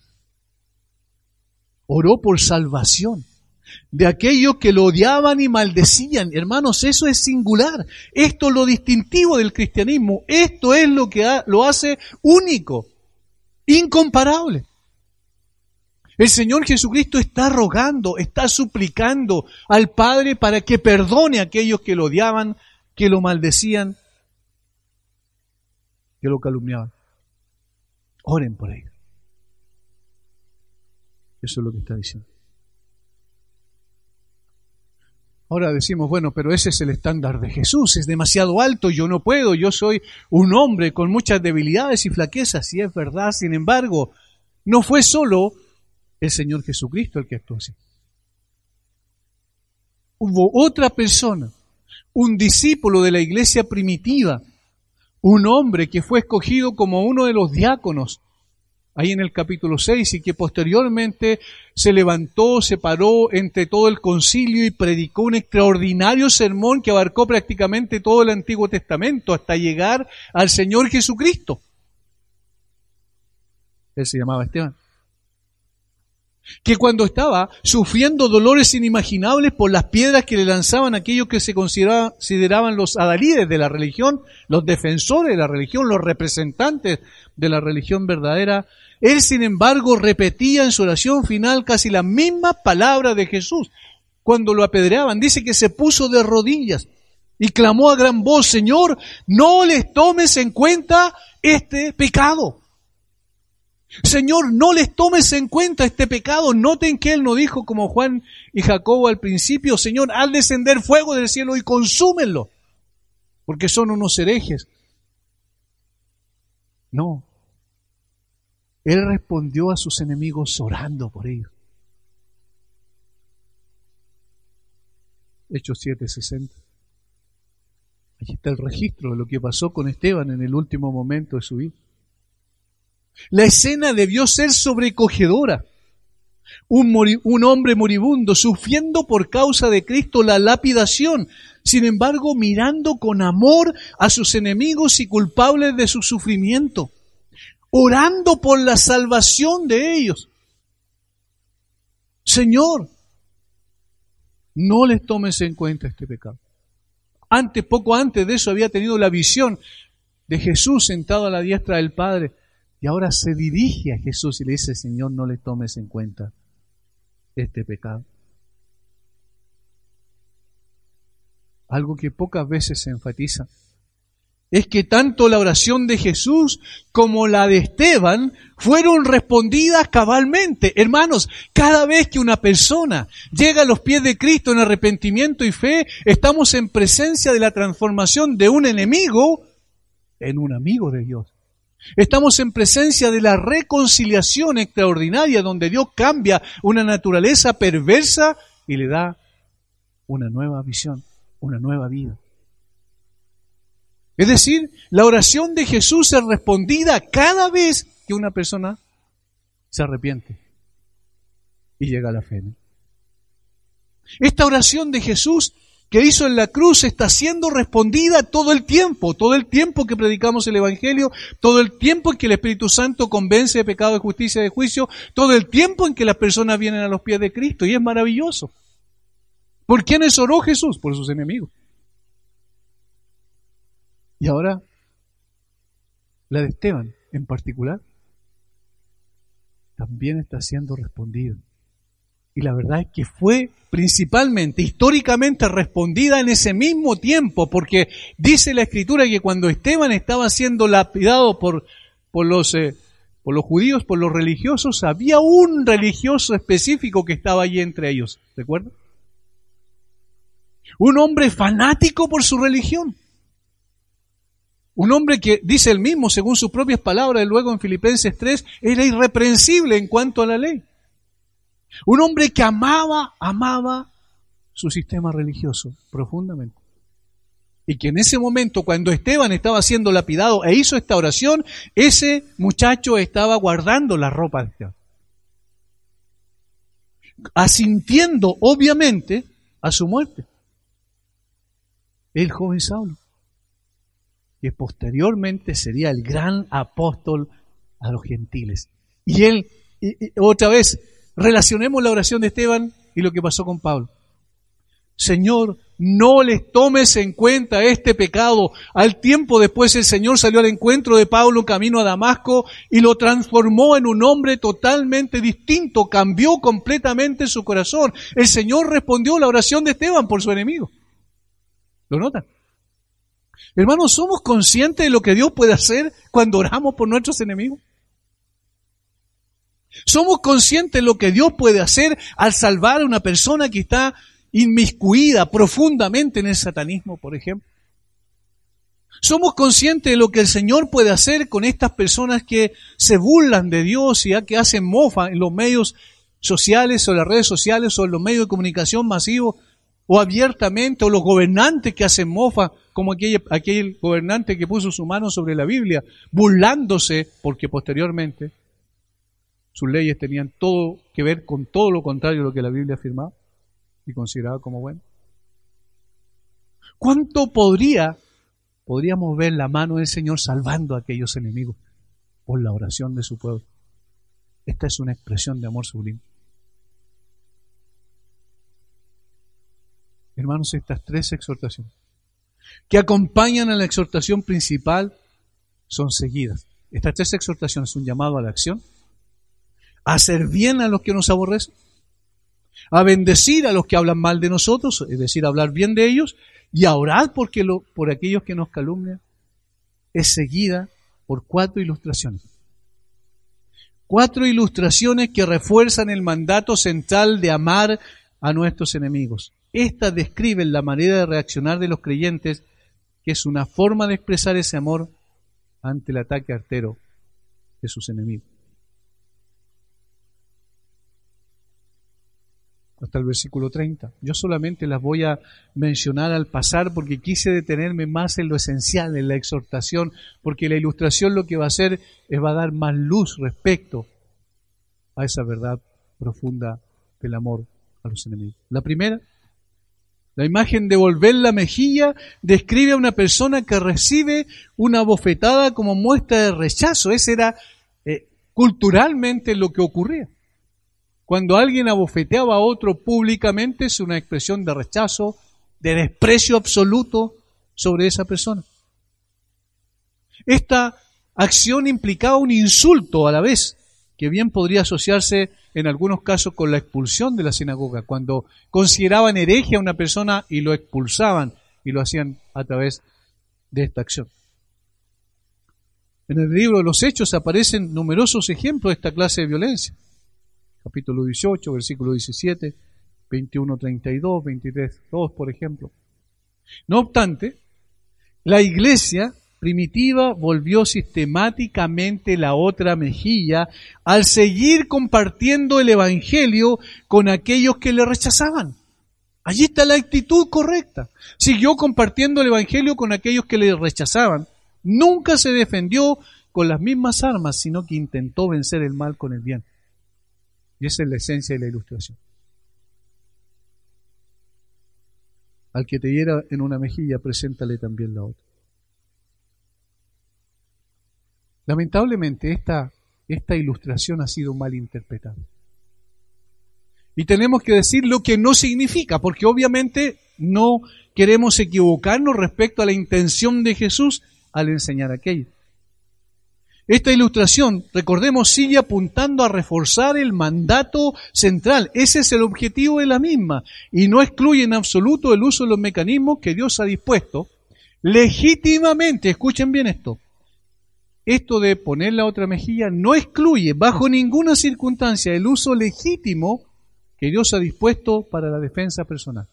Oró por salvación de aquellos que lo odiaban y maldecían. Hermanos, eso es singular. Esto es lo distintivo del cristianismo. Esto es lo que lo hace único, incomparable. El Señor Jesucristo está rogando, está suplicando al Padre para que perdone a aquellos que lo odiaban, que lo maldecían, que lo calumniaban. Oren por ellos. Eso es lo que está diciendo. Ahora decimos, bueno, pero ese es el estándar de Jesús, es demasiado alto, yo no puedo, yo soy un hombre con muchas debilidades y flaquezas, sí es verdad, sin embargo, no fue solo el Señor Jesucristo el que actuó así. Hubo otra persona, un discípulo de la iglesia primitiva, un hombre que fue escogido como uno de los diáconos, ahí en el capítulo 6, y que posteriormente se levantó, se paró entre todo el concilio y predicó un extraordinario sermón que abarcó prácticamente todo el Antiguo Testamento hasta llegar al Señor Jesucristo. Él se llamaba Esteban. Que cuando estaba sufriendo dolores inimaginables por las piedras que le lanzaban aquellos que se consideraban los adalides de la religión, los defensores de la religión, los representantes de la religión verdadera, él sin embargo repetía en su oración final casi las mismas palabras de Jesús. Cuando lo apedreaban, dice que se puso de rodillas y clamó a gran voz, Señor, no les tomes en cuenta este pecado. Señor, no les tomes en cuenta este pecado. Noten que él no dijo como Juan y Jacobo al principio, Señor, haz descender fuego del cielo y consúmenlo, porque son unos herejes. No. Él respondió a sus enemigos orando por ellos. Hechos 7:60. Allí está el registro de lo que pasó con Esteban en el último momento de su vida. La escena debió ser sobrecogedora. Un hombre moribundo sufriendo por causa de Cristo la lapidación, sin embargo mirando con amor a sus enemigos y culpables de su sufrimiento, orando por la salvación de ellos. Señor, no les tomes en cuenta este pecado. Poco antes de eso había tenido la visión de Jesús sentado a la diestra del Padre. Y ahora se dirige a Jesús y le dice, Señor, no le tomes en cuenta este pecado. Algo que pocas veces se enfatiza es que tanto la oración de Jesús como la de Esteban fueron respondidas cabalmente. Hermanos, cada vez que una persona llega a los pies de Cristo en arrepentimiento y fe, estamos en presencia de la transformación de un enemigo en un amigo de Dios. Estamos en presencia de la reconciliación extraordinaria donde Dios cambia una naturaleza perversa y le da una nueva visión, una nueva vida. Es decir, la oración de Jesús es respondida cada vez que una persona se arrepiente y llega a la fe. Esta oración de Jesús que hizo en la cruz está siendo respondida todo el tiempo que predicamos el Evangelio, todo el tiempo en que el Espíritu Santo convence de pecado, de justicia y de juicio, todo el tiempo en que las personas vienen a los pies de Cristo, y es maravilloso. ¿Por quiénes oró Jesús? Por sus enemigos. Y ahora, la de Esteban en particular, también está siendo respondida. Y la verdad es que fue principalmente, históricamente respondida en ese mismo tiempo, porque dice la Escritura que cuando Esteban estaba siendo lapidado por los judíos, por los religiosos, había un religioso específico que estaba allí entre ellos, ¿recuerdan? Un hombre fanático por su religión. Un hombre que, dice él mismo, según sus propias palabras, luego en Filipenses 3, era irreprensible en cuanto a la ley. Un hombre que amaba su sistema religioso profundamente. Y que en ese momento, cuando Esteban estaba siendo lapidado e hizo esta oración, ese muchacho estaba guardando la ropa de Esteban. Asintiendo, obviamente, a su muerte. El joven Saulo, que posteriormente sería el gran apóstol a los gentiles. Y él, otra vez, relacionemos la oración de Esteban y lo que pasó con Pablo. Señor, no les tomes en cuenta este pecado. Al tiempo después el Señor salió al encuentro de Pablo camino a Damasco y lo transformó en un hombre totalmente distinto, cambió completamente su corazón. El Señor respondió la oración de Esteban por su enemigo. ¿Lo notan? Hermanos, ¿somos conscientes de lo que Dios puede hacer cuando oramos por nuestros enemigos? ¿Somos conscientes de lo que Dios puede hacer al salvar a una persona que está inmiscuida profundamente en el satanismo, por ejemplo? ¿Somos conscientes de lo que el Señor puede hacer con estas personas que se burlan de Dios y que hacen mofa en los medios sociales o en las redes sociales o en los medios de comunicación masivos o abiertamente, o los gobernantes que hacen mofa, como aquel gobernante que puso su mano sobre la Biblia, burlándose porque posteriormente sus leyes tenían todo que ver con todo lo contrario de lo que la Biblia afirmaba y consideraba como bueno? ¿Cuánto podríamos ver la mano del Señor salvando a aquellos enemigos por la oración de su pueblo? Esta es una expresión de amor sublime. Hermanos, estas tres exhortaciones que acompañan a la exhortación principal son seguidas. Estas tres exhortaciones son un llamado a la acción, a hacer bien a los que nos aborrecen, a bendecir a los que hablan mal de nosotros, es decir, a hablar bien de ellos, y a orar por aquellos que nos calumnian. Es seguida por 4 ilustraciones. 4 ilustraciones que refuerzan el mandato central de amar a nuestros enemigos. Estas describen la manera de reaccionar de los creyentes, que es una forma de expresar ese amor ante el ataque artero de sus enemigos. Hasta el versículo 30. Yo solamente las voy a mencionar al pasar porque quise detenerme más en lo esencial, en la exhortación, porque la ilustración lo que va a hacer es va a dar más luz respecto a esa verdad profunda del amor a los enemigos. La primera, la imagen de volver la mejilla describe a una persona que recibe una bofetada como muestra de rechazo. Ese era culturalmente lo que ocurría. Cuando alguien abofeteaba a otro públicamente es una expresión de rechazo, de desprecio absoluto sobre esa persona. Esta acción implicaba un insulto a la vez, que bien podría asociarse en algunos casos con la expulsión de la sinagoga, cuando consideraban hereje a una persona y lo expulsaban, y lo hacían a través de esta acción. En el libro de los Hechos aparecen numerosos ejemplos de esta clase de violencia. Capítulo 18, versículo 17, 21, 32, 23, 2, por ejemplo. No obstante, la iglesia primitiva volvió sistemáticamente la otra mejilla al seguir compartiendo el evangelio con aquellos que le rechazaban. Allí está la actitud correcta. Siguió compartiendo el evangelio con aquellos que le rechazaban. Nunca se defendió con las mismas armas, sino que intentó vencer el mal con el bien. Y esa es la esencia de la ilustración. Al que te hiera en una mejilla, preséntale también la otra. Lamentablemente esta ilustración ha sido mal interpretada. Y tenemos que decir lo que no significa, porque obviamente no queremos equivocarnos respecto a la intención de Jesús al enseñar aquello. Esta ilustración, recordemos, sigue apuntando a reforzar el mandato central. Ese es el objetivo de la misma. Y no excluye en absoluto el uso de los mecanismos que Dios ha dispuesto legítimamente. Escuchen bien esto. Esto de poner la otra mejilla no excluye bajo ninguna circunstancia el uso legítimo que Dios ha dispuesto para la defensa personal.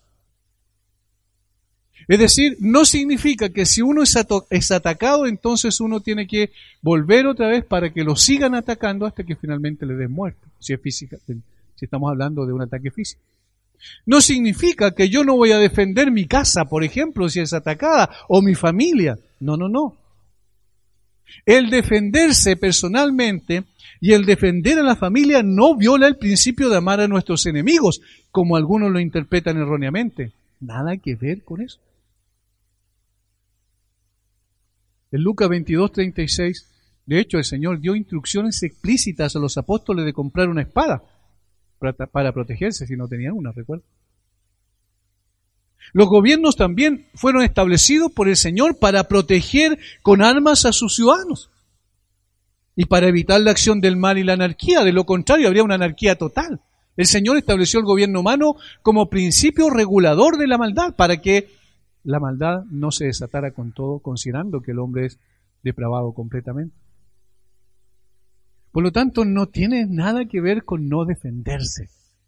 Es decir, no significa que si uno es atacado, entonces uno tiene que volver otra vez para que lo sigan atacando hasta que finalmente le den muerte, si estamos hablando de un ataque físico. No significa que yo no voy a defender mi casa, por ejemplo, si es atacada, o mi familia. No. El defenderse personalmente y el defender a la familia no viola el principio de amar a nuestros enemigos, como algunos lo interpretan erróneamente. Nada que ver con eso. En Lucas 22:36, de hecho, el Señor dio instrucciones explícitas a los apóstoles de comprar una espada para protegerse si no tenían una, recuerda. Los gobiernos también fueron establecidos por el Señor para proteger con armas a sus ciudadanos y para evitar la acción del mal y la anarquía. De lo contrario, habría una anarquía total. El Señor estableció el gobierno humano como principio regulador de la maldad para que la maldad no se desatara con todo, considerando que el hombre es depravado completamente. Por lo tanto, no tiene nada que ver con no defenderse.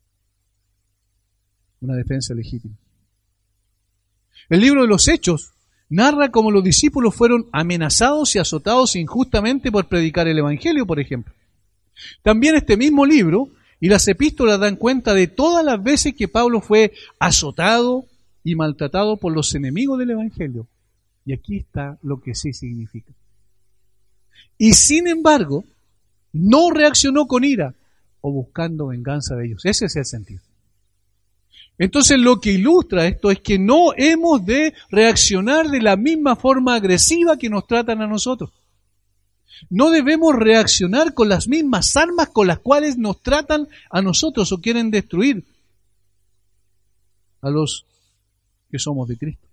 Una defensa legítima. El libro de los Hechos narra cómo los discípulos fueron amenazados y azotados injustamente por predicar el Evangelio, por ejemplo. También este mismo libro y las epístolas dan cuenta de todas las veces que Pablo fue azotado y maltratado por los enemigos del Evangelio. Y aquí está lo que sí significa. Y sin embargo, no reaccionó con ira o buscando venganza de ellos. Ese es el sentido. Entonces lo que ilustra esto es que no hemos de reaccionar de la misma forma agresiva que nos tratan a nosotros. No debemos reaccionar con las mismas armas con las cuales nos tratan a nosotros o quieren destruir a los que somos de Cristo.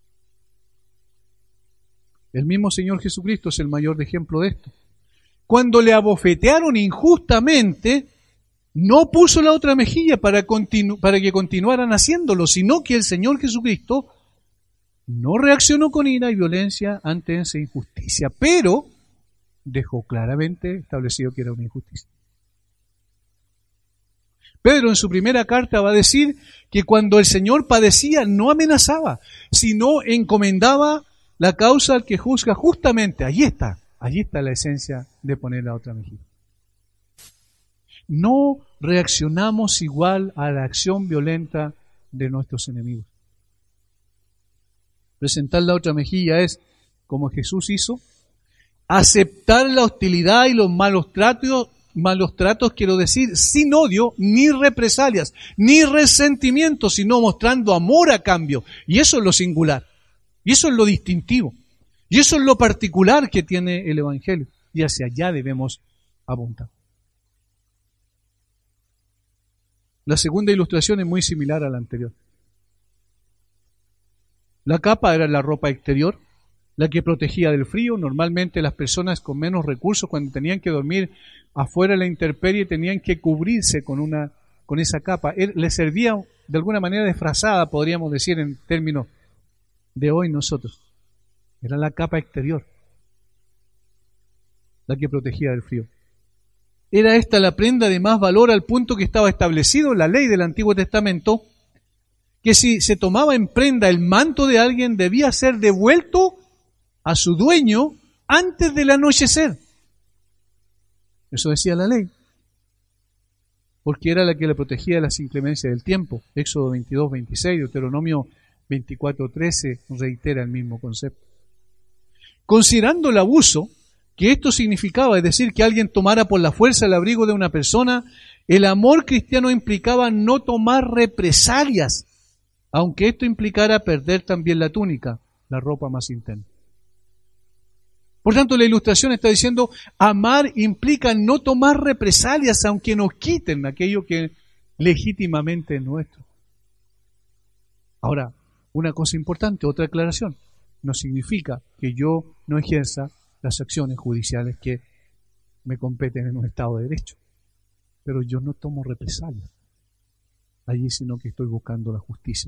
El mismo Señor Jesucristo es el mayor ejemplo de esto. Cuando le abofetearon injustamente, no puso la otra mejilla para que continuaran haciéndolo, sino que el Señor Jesucristo no reaccionó con ira y violencia ante esa injusticia, pero dejó claramente establecido que era una injusticia. Pedro en su primera carta va a decir que cuando el Señor padecía no amenazaba, sino encomendaba la causa al que juzga justamente. Allí está la esencia de poner la otra mejilla. No reaccionamos igual a la acción violenta de nuestros enemigos. Presentar la otra mejilla es, como Jesús hizo, aceptar la hostilidad y los malos tratos, quiero decir, sin odio, ni represalias, ni resentimiento, sino mostrando amor a cambio. Y eso es lo singular, y eso es lo distintivo, y eso es lo particular que tiene el Evangelio, y hacia allá debemos apuntar. La segunda ilustración es muy similar a la anterior. La capa era la ropa exterior, la que protegía del frío. Normalmente las personas con menos recursos, cuando tenían que dormir afuera de la intemperie, tenían que cubrirse con esa capa. Les servía de alguna manera de frazada, podríamos decir en términos de hoy nosotros. Era la capa exterior, la que protegía del frío. Era esta la prenda de más valor al punto que estaba establecido en la ley del Antiguo Testamento, que si se tomaba en prenda el manto de alguien debía ser devuelto a su dueño antes del anochecer. Eso decía la ley, porque era la que le protegía de las inclemencias del tiempo. Éxodo 22:26, Deuteronomio 24:13 reitera el mismo concepto. Considerando el abuso que esto significaba, es decir, que alguien tomara por la fuerza el abrigo de una persona, el amor cristiano implicaba no tomar represalias, aunque esto implicara perder también la túnica, la ropa más interna. Por tanto, la ilustración está diciendo, amar implica no tomar represalias, aunque nos quiten aquello que legítimamente es nuestro. Ahora, una cosa importante, otra aclaración, no significa que yo no ejerza las acciones judiciales que me competen en un Estado de Derecho. Pero yo no tomo represalias allí, sino que estoy buscando la justicia.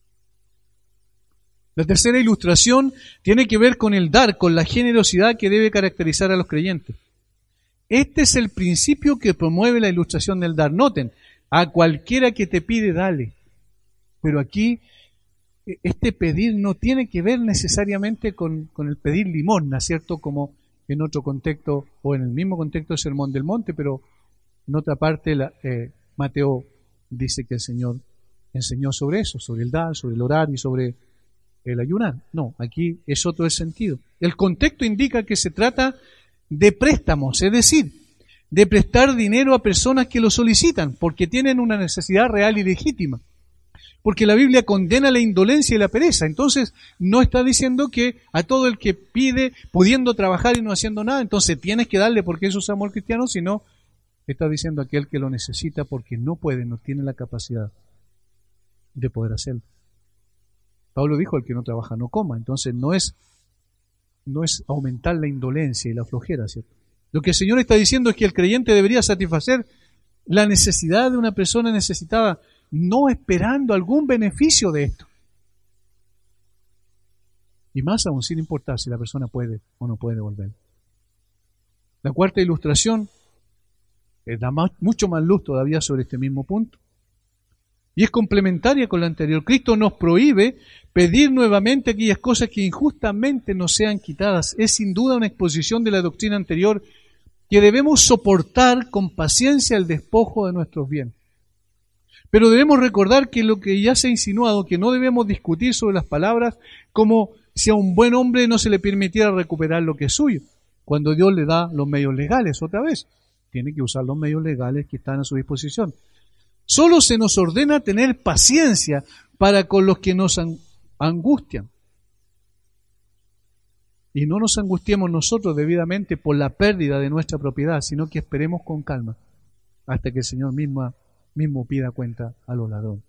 La tercera ilustración tiene que ver con el dar, con la generosidad que debe caracterizar a los creyentes. Este es el principio que promueve la ilustración del dar. Noten, a cualquiera que te pide, dale. Pero aquí, este pedir no tiene que ver necesariamente con el pedir limosna, ¿cierto? Como en otro contexto, o en el mismo contexto del Sermón del Monte, pero en otra parte Mateo dice que el Señor enseñó sobre eso, sobre el dar, sobre el orar y sobre el ayunar. No, aquí es otro el sentido. El contexto indica que se trata de préstamos, es decir, de prestar dinero a personas que lo solicitan, porque tienen una necesidad real y legítima. Porque la Biblia condena la indolencia y la pereza. Entonces, no está diciendo que a todo el que pide, pudiendo trabajar y no haciendo nada, entonces tienes que darle porque eso es amor cristiano, sino está diciendo aquel que lo necesita porque no puede, no tiene la capacidad de poder hacerlo. Pablo dijo, el que no trabaja no coma. Entonces, no es aumentar la indolencia y la flojera, ¿cierto? Lo que el Señor está diciendo es que el creyente debería satisfacer la necesidad de una persona necesitada, no esperando algún beneficio de esto. Y más aún, sin importar si la persona puede o no puede devolver. La cuarta ilustración da mucho más luz todavía sobre este mismo punto. Y es complementaria con la anterior. Cristo nos prohíbe pedir nuevamente aquellas cosas que injustamente nos sean quitadas. Es sin duda una exposición de la doctrina anterior, que debemos soportar con paciencia el despojo de nuestros bienes. Pero debemos recordar que lo que ya se ha insinuado, que no debemos discutir sobre las palabras como si a un buen hombre no se le permitiera recuperar lo que es suyo, cuando Dios le da los medios legales otra vez. Tiene que usar los medios legales que están a su disposición. Solo se nos ordena tener paciencia para con los que nos angustian. Y no nos angustiemos nosotros debidamente por la pérdida de nuestra propiedad, sino que esperemos con calma hasta que el Señor mismo pida cuenta a los ladrones.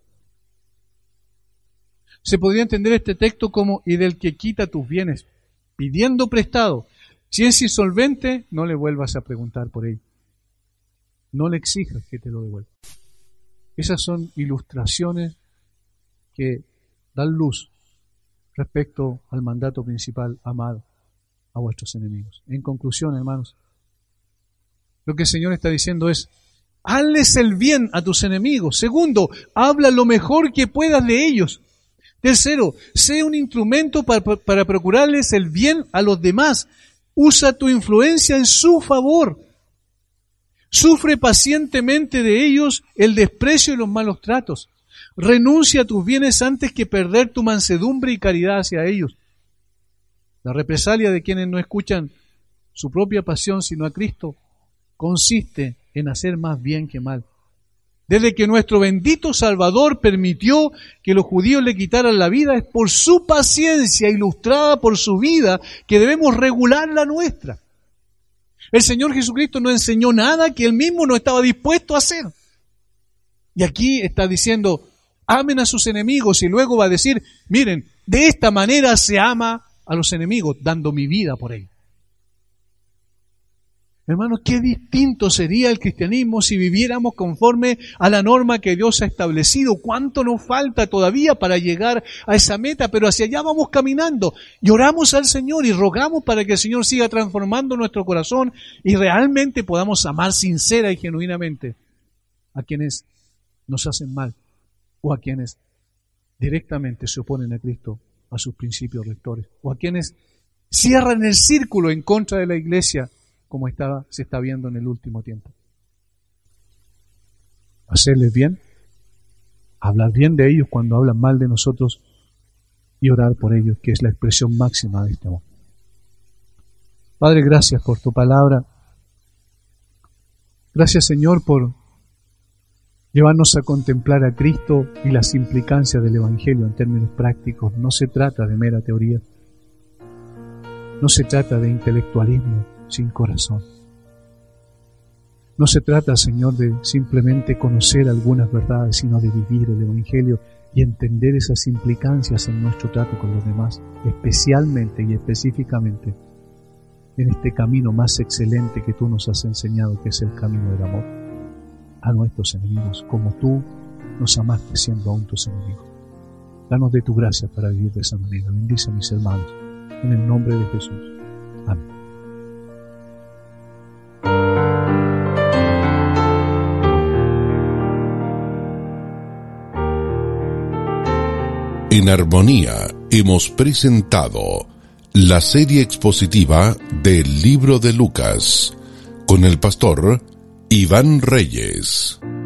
Se podría entender este texto como, y del que quita tus bienes, pidiendo prestado. Si es insolvente, no le vuelvas a preguntar por ello. No le exijas que te lo devuelva. Esas son ilustraciones que dan luz respecto al mandato principal: amad a vuestros enemigos. En conclusión, hermanos, lo que el Señor está diciendo es: hazles el bien a tus enemigos. Segundo, habla lo mejor que puedas de ellos. Tercero, sé un instrumento para procurarles el bien a los demás. Usa tu influencia en su favor. Sufre pacientemente de ellos el desprecio y los malos tratos. Renuncia a tus bienes antes que perder tu mansedumbre y caridad hacia ellos. La represalia de quienes no escuchan su propia pasión sino a Cristo consiste en hacer más bien que mal. Desde que nuestro bendito Salvador permitió que los judíos le quitaran la vida, es por su paciencia ilustrada por su vida que debemos regular la nuestra. El Señor Jesucristo no enseñó nada que Él mismo no estaba dispuesto a hacer. Y aquí está diciendo, amen a sus enemigos, y luego va a decir, miren, de esta manera se ama a los enemigos, dando mi vida por ellos. Hermanos, qué distinto sería el cristianismo si viviéramos conforme a la norma que Dios ha establecido. ¿Cuánto nos falta todavía para llegar a esa meta? Pero hacia allá vamos caminando. Y oramos al Señor y rogamos para que el Señor siga transformando nuestro corazón y realmente podamos amar sincera y genuinamente a quienes nos hacen mal o a quienes directamente se oponen a Cristo, a sus principios rectores, o a quienes cierran el círculo en contra de la iglesia, como se está viendo en el último tiempo. Hacerles bien, hablar bien de ellos cuando hablan mal de nosotros y orar por ellos, que es la expresión máxima de este amor. Padre, gracias por tu palabra. Gracias, Señor, por llevarnos a contemplar a Cristo y las implicancias del Evangelio en términos prácticos. No se trata de mera teoría. No se trata de intelectualismo sin corazón. No se trata, Señor, de simplemente conocer algunas verdades, sino de vivir el Evangelio y entender esas implicancias en nuestro trato con los demás, especialmente y específicamente en este camino más excelente que tú nos has enseñado, que es el camino del amor a nuestros enemigos, como tú nos amaste siendo aún tus enemigos. Danos de tu gracia para vivir de esa manera. Bendice a mis hermanos, en el nombre de Jesús. Amén. En Armonía hemos presentado la serie expositiva del libro de Lucas con el pastor Iván Reyes.